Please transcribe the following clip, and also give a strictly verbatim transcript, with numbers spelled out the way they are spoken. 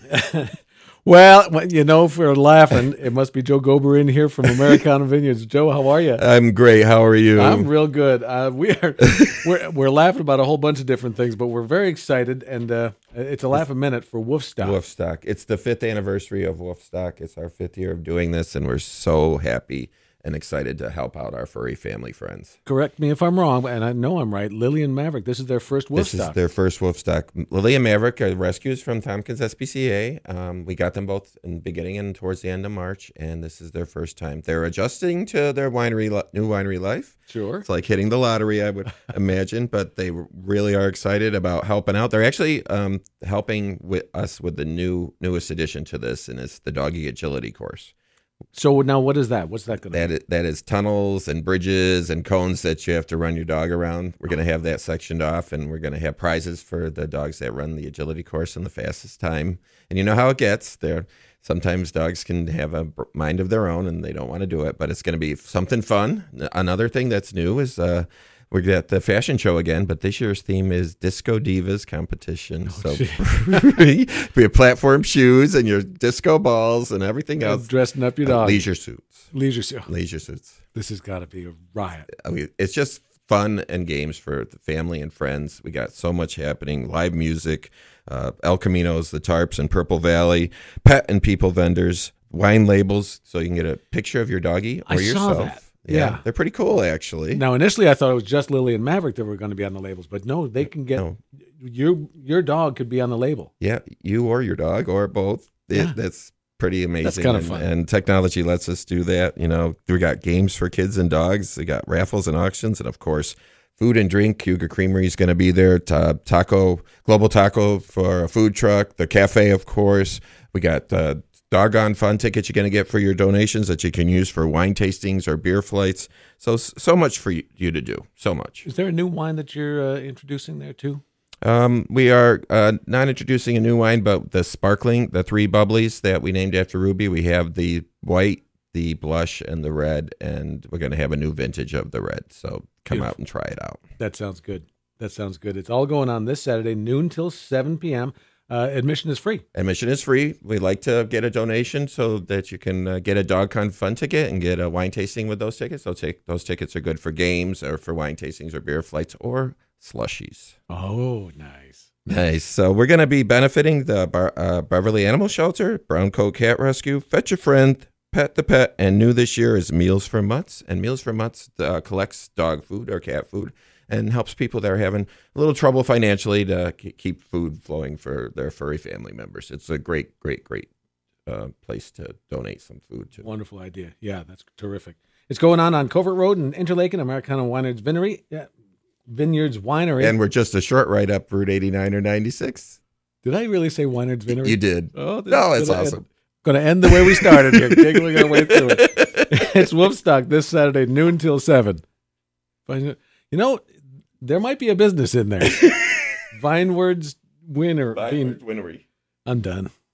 Well, you know, if we're laughing, it must be Joe Gober in here from Americana Vineyards. Joe, how are you? I'm great. How are you? I'm real good. Uh, we are we're we're laughing about a whole bunch of different things, but we're very excited, and uh, it's a laugh a minute for Wolfstock. Wolfstock. It's the fifth anniversary of Wolfstock. It's our fifth year of doing this, and we're so happy and excited to help out our furry family friends. Correct me if I'm wrong, and I know I'm right. Lily and Maverick, this is their first Wolfstock. This is their first Wolfstock. Lily and Maverick are rescues from Tompkins S P C A. Um, we got them both in the beginning and towards the end of March, and this is their first time. They're adjusting to their winery new winery life. Sure. It's like hitting the lottery, I would imagine, but they really are excited about helping out. They're actually um, helping with us with the new newest addition to this, and it's the Doggy Agility course. So now what is that? What's that going to That be? is, that is tunnels and bridges and cones that you have to run your dog around. We're going to have that sectioned off, and we're going to have prizes for the dogs that run the agility course in the fastest time. And you know how it gets. There, sometimes dogs can have a mind of their own, and they don't want to do it, but it's going to be something fun. Another thing that's new is uh, we're at the fashion show again, but this year's theme is Disco Divas competition. Oh, so we have platform shoes and your disco balls and everything else. And dressing up your dog. Uh, leisure suits. Leisure suits. Leisure suits. This has got to be a riot. I mean, it's just fun and games for the family and friends. We got so much happening. Live music, uh, El Caminos, the Tarps and Purple Valley, pet and people vendors, wine labels, so you can get a picture of your doggy or I yourself. saw that. Yeah, Yeah. they're pretty cool, actually. Now, initially, I thought it was just Lily and Maverick that were going to be on the labels, but no, they can get No. your your dog could be on the label. Yeah, you or your dog or both. It, Yeah. That's pretty amazing. That's kind of and, fun. And technology lets us do that. You know, we got games for kids and dogs. We got raffles and auctions, and of course, food and drink. Hugo Creamery is going to be there. Ta- taco, Global Taco for a food truck. The cafe, of course. We got uh, doggone fun tickets you're going to get for your donations that you can use for wine tastings or beer flights. So, so much for you, you to do. So much. Is there a new wine that you're uh, introducing there too? Um, we are uh, not introducing a new wine, but the sparkling, the three bubblies that we named after Ruby. We have the white, the blush, and the red, and we're going to have a new vintage of the red. So come Beautiful. out and try it out. That sounds good. That sounds good. It's all going on this Saturday, noon till seven p.m. Uh, admission is free. Admission is free. We like to get a donation so that you can uh, get a DogCon fun ticket and get a wine tasting with those tickets. Those, take, those tickets are good for games or for wine tastings or beer flights or slushies. Oh, nice. Nice. So we're going to be benefiting the Bar- uh, Beverly Animal Shelter, Brown Coat Cat Rescue, Fetch a Friend, Pet the Pet, and new this year is Meals for Mutts. And Meals for Mutts uh, collects dog food or cat food and helps people that are having a little trouble financially to keep food flowing for their furry family members. It's a great, great, great uh, place to donate some food to. Wonderful idea. Yeah, that's terrific. It's going on on Covert Road in Interlaken, Americana Vineyards Winery. Yeah, Vineyards Winery. And we're just a short ride up Route eighty-nine or ninety-six. Did I really say Vineyards Winery? You did. Oh, this no, is it's gonna awesome. End, going to end the way we started here, giggling our way through it. It's Wolfstock this Saturday, noon till seven. But, you know, there might be a business in there. Vinewords Winner. Vinewood Winery. I'm done.